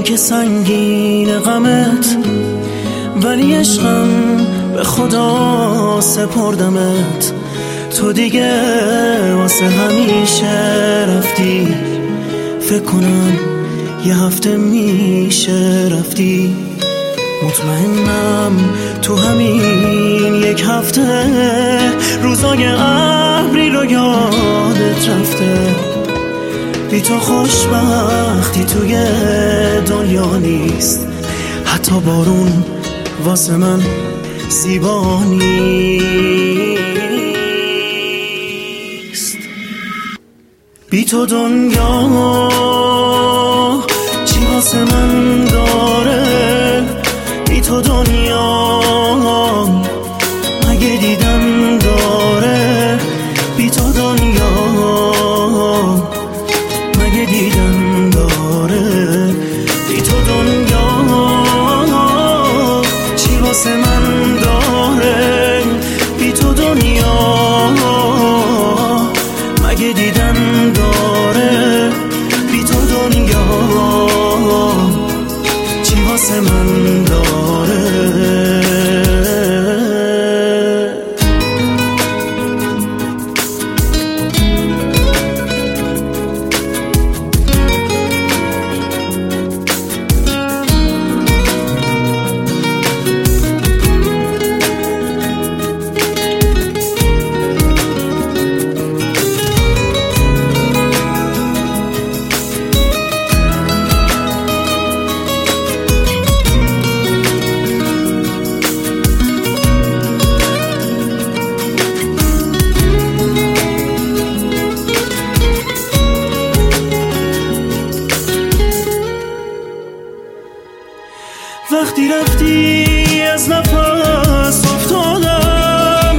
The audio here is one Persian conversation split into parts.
که سنگین غمت، ولی عشقم به خدا سپردمت. تو دیگه واسه همیشه رفتی، فکر کنم یه هفته میشه رفتی. مطمئنم تو همین یک هفته روزای ابری رو یادت رفته. بی تو خوشبختی توی دنیا نیست، حتی بارون واسه من زیبا نیست. بی تو دنیا چی واسه من داره؟ بی تو دنیا مگه دیدن داره؟ بی تو دنیا مگه دیدن داره؟ بی تو دنیا چی واسه من داره؟ بی تو دنیا مگه دیدن داره؟ بی تو دنیا چی واسه من داره؟ وقتی رفتی از نفس افتادم،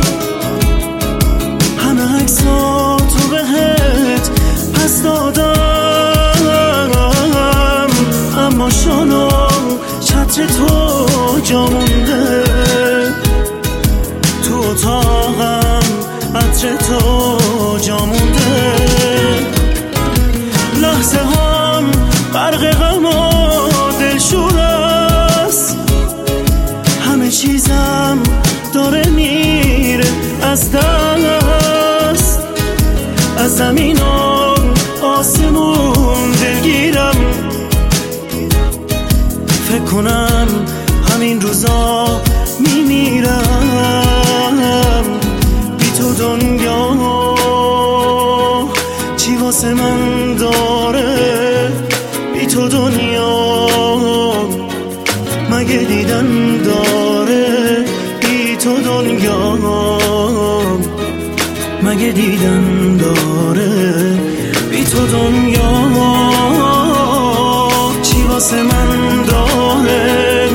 همه عکساتو بهت پس دادم، اما شانو چتر تو جا مونده. تو اتاقم عطر تو جا مونده. لحظه هم غرق غم و دلشوره، چیزم داره میره از دست. از زمین و آسمون دلگیرم، فکر کنم همین روزا میمیرم. بی تو دنیا چی واسه من داره؟ بی تو دنیا مگه دیدن داره؟ بی تو دنیا مگه دیدن داره؟ بی تو دنیا چی واسه من داره؟